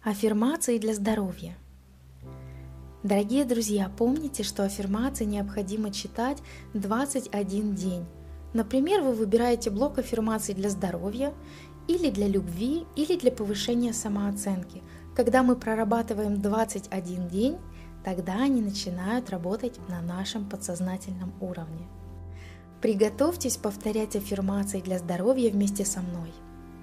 Аффирмации для здоровья. Дорогие друзья, помните, что аффирмации необходимо читать 21 день. Например, вы выбираете блок аффирмаций для здоровья, или для любви, или для повышения самооценки. Когда мы прорабатываем 21 день, тогда они начинают работать на нашем подсознательном уровне. Приготовьтесь повторять аффирмации для здоровья вместе со мной.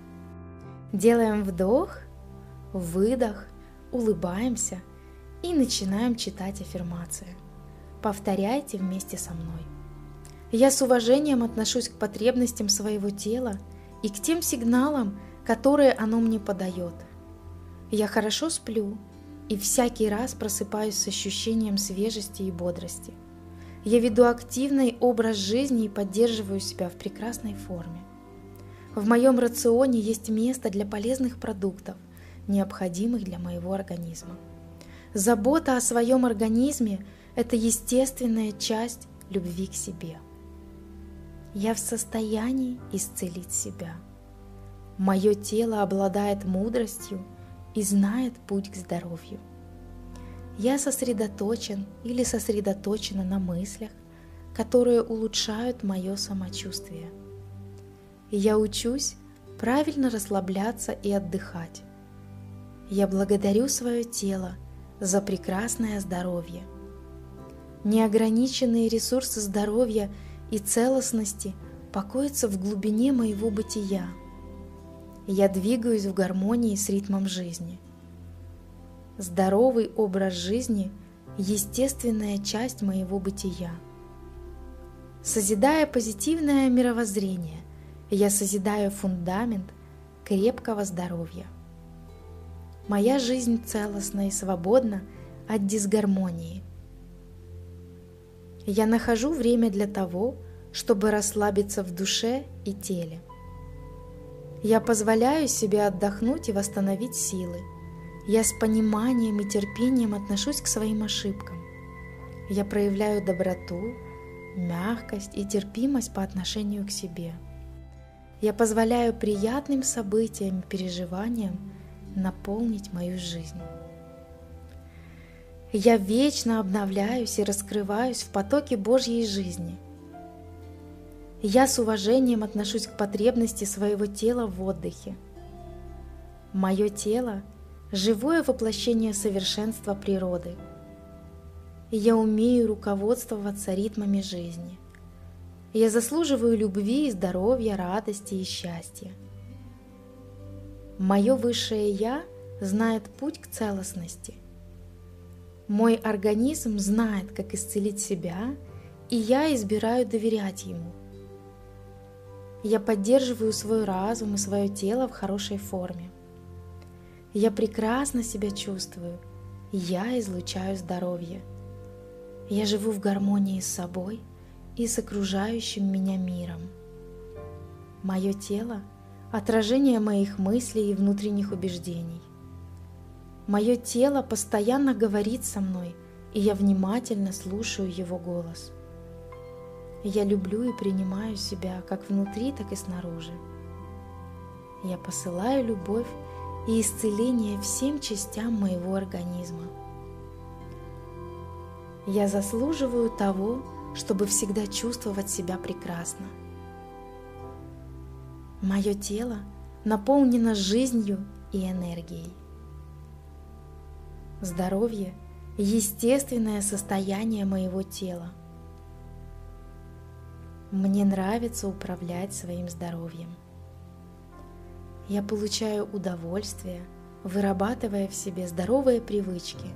Делаем вдох, выдох, улыбаемся и начинаем читать аффирмации. Повторяйте вместе со мной. Я с уважением отношусь к потребностям своего тела и к тем сигналам, которые оно мне подает. Я хорошо сплю и всякий раз просыпаюсь с ощущением свежести и бодрости. Я веду активный образ жизни и поддерживаю себя в прекрасной форме. В моем рационе есть место для полезных продуктов, необходимых для моего организма. Забота о своем организме – это естественная часть любви к себе. Я в состоянии исцелить себя. Мое тело обладает мудростью и знает путь к здоровью. Я сосредоточен или сосредоточена на мыслях, которые улучшают мое самочувствие. Я учусь правильно расслабляться и отдыхать. Я благодарю свое тело за прекрасное здоровье. Неограниченные ресурсы здоровья и целостности покоятся в глубине моего бытия. Я двигаюсь в гармонии с ритмом жизни. Здоровый образ жизни – естественная часть моего бытия. Созидая позитивное мировоззрение, я созидаю фундамент крепкого здоровья. Моя жизнь целостна и свободна от дисгармонии. Я нахожу время для того, чтобы расслабиться в душе и теле. Я позволяю себе отдохнуть и восстановить силы. Я с пониманием и терпением отношусь к своим ошибкам. Я проявляю доброту, мягкость и терпимость по отношению к себе. Я позволяю приятным событиям и переживаниям наполнить мою жизнь. Я вечно обновляюсь и раскрываюсь в потоке Божьей жизни. Я с уважением отношусь к потребности своего тела в отдыхе. Мое тело – живое воплощение совершенства природы. Я умею руководствоваться ритмами жизни. Я заслуживаю любви, здоровья, радости и счастья. Мое высшее Я знает путь к целостности. Мой организм знает, как исцелить себя, и я избираю доверять ему. Я поддерживаю свой разум и свое тело в хорошей форме. Я прекрасно себя чувствую, я излучаю здоровье. Я живу в гармонии с собой и с окружающим меня миром. Мое тело – отражение моих мыслей и внутренних убеждений. Мое тело постоянно говорит со мной, и я внимательно слушаю его голос. Я люблю и принимаю себя как внутри, так и снаружи. Я посылаю любовь и исцеление всем частям моего организма. Я заслуживаю того, чтобы всегда чувствовать себя прекрасно. Мое тело наполнено жизнью и энергией. Здоровье – естественное состояние моего тела. Мне нравится управлять своим здоровьем. Я получаю удовольствие, вырабатывая в себе здоровые привычки.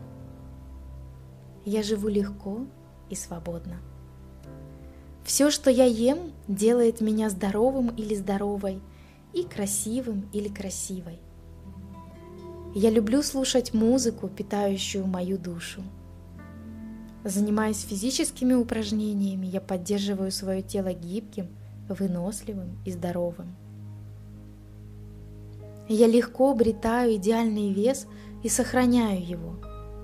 Я живу легко и свободно. Все, что я ем, делает меня здоровым или здоровой, и красивым или красивой. Я люблю слушать музыку, питающую мою душу. Занимаясь физическими упражнениями, я поддерживаю свое тело гибким, выносливым и здоровым. Я легко обретаю идеальный вес и сохраняю его.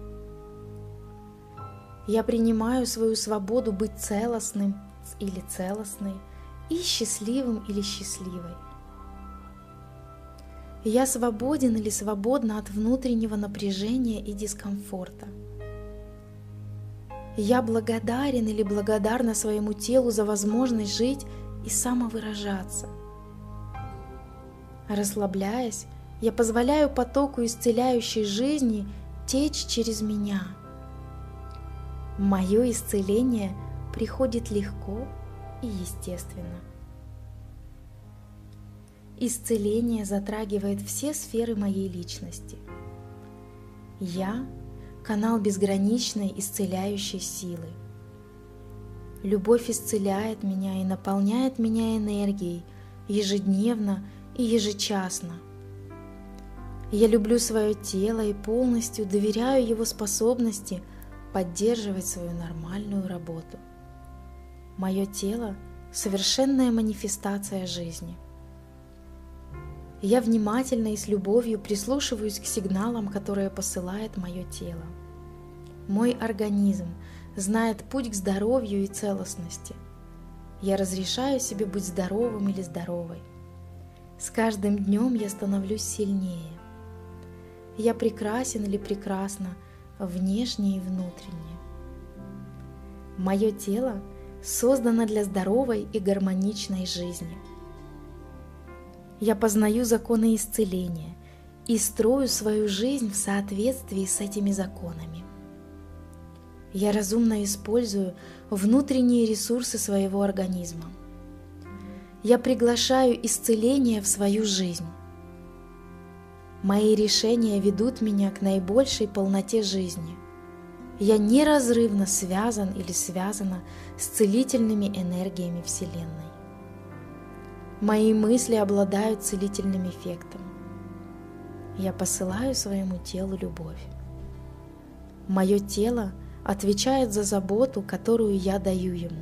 Я принимаю свою свободу быть целостным или целостной и счастливым или счастливой. Я свободен или свободна от внутреннего напряжения и дискомфорта. Я благодарен или благодарна своему телу за возможность жить и самовыражаться. Расслабляясь, я позволяю потоку исцеляющей жизни течь через меня. Мое исцеление приходит легко и естественно. Исцеление затрагивает все сферы моей личности. Я – канал безграничной исцеляющей силы. Любовь исцеляет меня и наполняет меня энергией ежедневно и ежечасно. Я люблю свое тело и полностью доверяю его способности поддерживать свою нормальную работу. Мое тело – совершенная манифестация жизни. Я внимательно и с любовью прислушиваюсь к сигналам, которые посылает мое тело. Мой организм знает путь к здоровью и целостности. Я разрешаю себе быть здоровым или здоровой. С каждым днем я становлюсь сильнее. Я прекрасен или прекрасна внешне и внутренне. Мое тело создано для здоровой и гармоничной жизни. Я познаю законы исцеления и строю свою жизнь в соответствии с этими законами. Я разумно использую внутренние ресурсы своего организма. Я приглашаю исцеление в свою жизнь. Мои решения ведут меня к наибольшей полноте жизни. Я неразрывно связан или связана с целительными энергиями Вселенной. Мои мысли обладают целительным эффектом. Я посылаю своему телу любовь. Мое тело отвечает за заботу, которую я даю ему.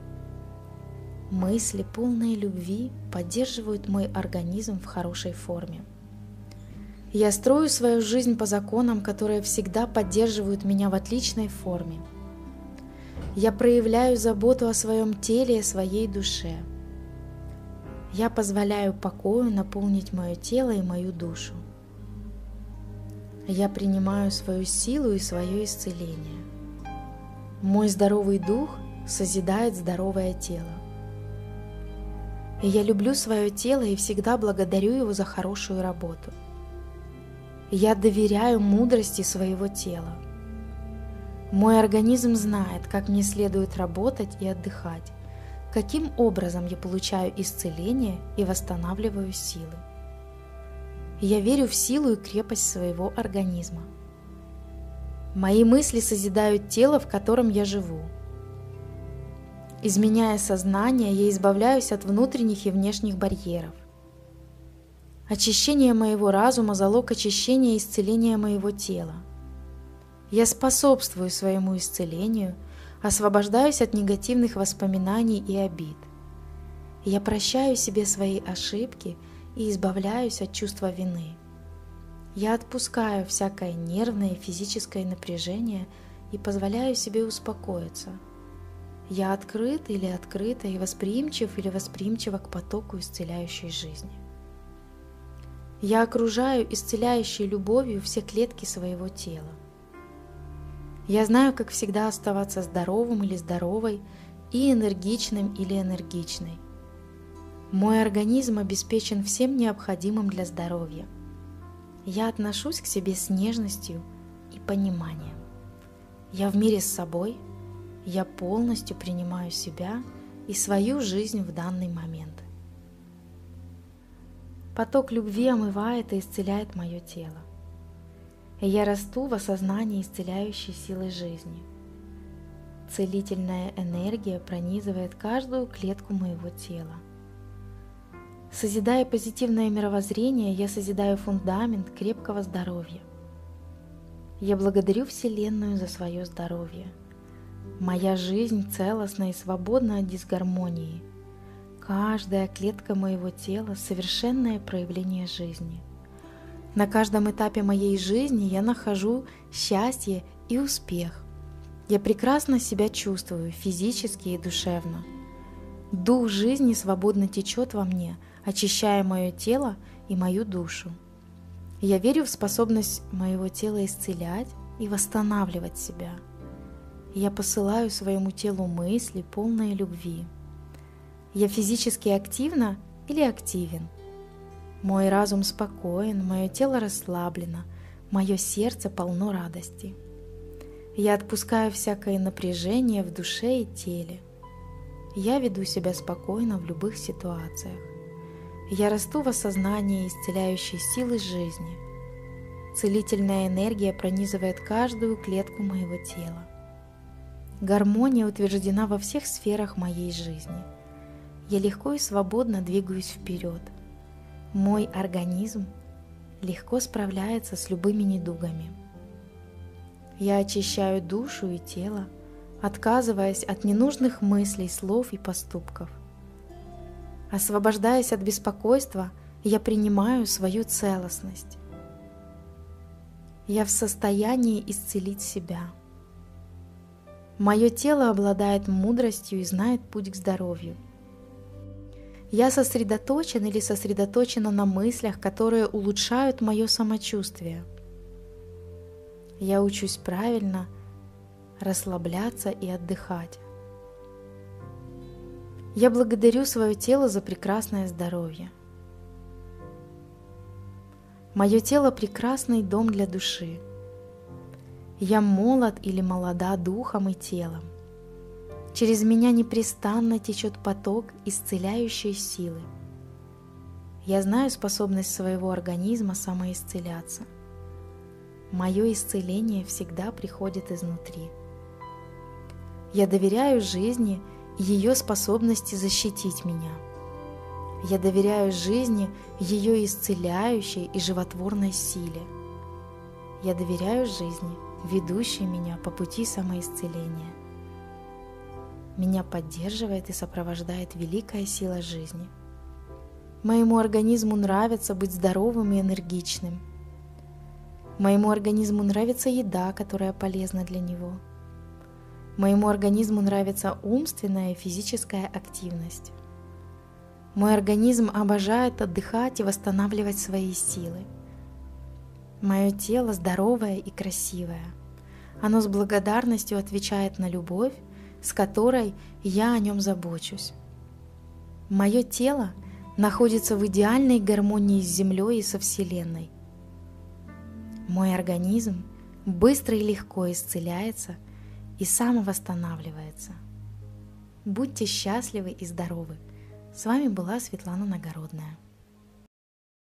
Мысли, полные любви, поддерживают мой организм в хорошей форме. Я строю свою жизнь по законам, которые всегда поддерживают меня в отличной форме. Я проявляю заботу о своем теле и о своей душе. Я позволяю покою наполнить мое тело и мою душу. Я принимаю свою силу и свое исцеление. Мой здоровый дух созидает здоровое тело. И я люблю свое тело и всегда благодарю его за хорошую работу. Я доверяю мудрости своего тела. Мой организм знает, как мне следует работать и отдыхать, каким образом я получаю исцеление и восстанавливаю силы. Я верю в силу и крепость своего организма. Мои мысли созидают тело, в котором я живу. Изменяя сознание, я избавляюсь от внутренних и внешних барьеров. Очищение моего разума – залог очищения и исцеления моего тела. Я способствую своему исцелению, освобождаюсь от негативных воспоминаний и обид. Я прощаю себе свои ошибки и избавляюсь от чувства вины. Я отпускаю всякое нервное и физическое напряжение и позволяю себе успокоиться. Я открыт или открыта и восприимчив или восприимчива к потоку исцеляющей жизни. Я окружаю исцеляющей любовью все клетки своего тела. Я знаю, как всегда оставаться здоровым или здоровой и энергичным или энергичной. Мой организм обеспечен всем необходимым для здоровья. Я отношусь к себе с нежностью и пониманием. Я в мире с собой, я полностью принимаю себя и свою жизнь в данный момент. Поток любви омывает и исцеляет мое тело. И я расту в осознании исцеляющей силы жизни. Целительная энергия пронизывает каждую клетку моего тела. Созидая позитивное мировоззрение, я созидаю фундамент крепкого здоровья. Я благодарю Вселенную за свое здоровье. Моя жизнь целостна и свободна от дисгармонии. Каждая клетка моего тела – совершенное проявление жизни. На каждом этапе моей жизни я нахожу счастье и успех. Я прекрасно себя чувствую физически и душевно. Дух жизни свободно течет во мне, очищая мое тело и мою душу. Я верю в способность моего тела исцелять и восстанавливать себя. Я посылаю своему телу мысли, полные любви. Я физически активна или активен? Мой разум спокоен, мое тело расслаблено, мое сердце полно радости. Я отпускаю всякое напряжение в душе и теле. Я веду себя спокойно в любых ситуациях. Я расту в осознании исцеляющей силы жизни. Целительная энергия пронизывает каждую клетку моего тела. Гармония утверждена во всех сферах моей жизни. Я легко и свободно двигаюсь вперед. Мой организм легко справляется с любыми недугами. Я очищаю душу и тело, отказываясь от ненужных мыслей, слов и поступков. Освобождаясь от беспокойства, я принимаю свою целостность. Я в состоянии исцелить себя. Мое тело обладает мудростью и знает путь к здоровью. Я сосредоточен или сосредоточена на мыслях, которые улучшают мое самочувствие. Я учусь правильно расслабляться и отдыхать. Я благодарю свое тело за прекрасное здоровье. Мое тело – прекрасный дом для души. Я молод или молода духом и телом. Через меня непрестанно течет поток исцеляющей силы. Я знаю способность своего организма самоисцеляться. Мое исцеление всегда приходит изнутри. Я доверяю жизни и ее способности защитить меня. Я доверяю жизни, ее исцеляющей и животворной силе. Я доверяю жизни, ведущей меня по пути самоисцеления. Меня поддерживает и сопровождает великая сила жизни. Моему организму нравится быть здоровым и энергичным. Моему организму нравится еда, которая полезна для него. Моему организму нравится умственная и физическая активность. Мой организм обожает отдыхать и восстанавливать свои силы. Мое тело здоровое и красивое. Оно с благодарностью отвечает на любовь, с которой я о нем забочусь. Мое тело находится в идеальной гармонии с Землей и со Вселенной. Мой организм быстро и легко исцеляется и самовосстанавливается. Будьте счастливы и здоровы. С вами была Светлана Нагородная.